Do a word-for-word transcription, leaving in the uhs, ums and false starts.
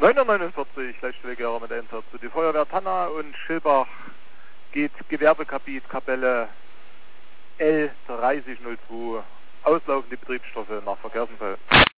neunhundertneunundvierzig, Leitstelle Gera mit Einsatz zu die Feuerwehr Tanna und Schilbach geht Gewerbekabit Kapelle L dreißig null zwei, auslaufende Betriebsstoffe nach Verkehrsunfall.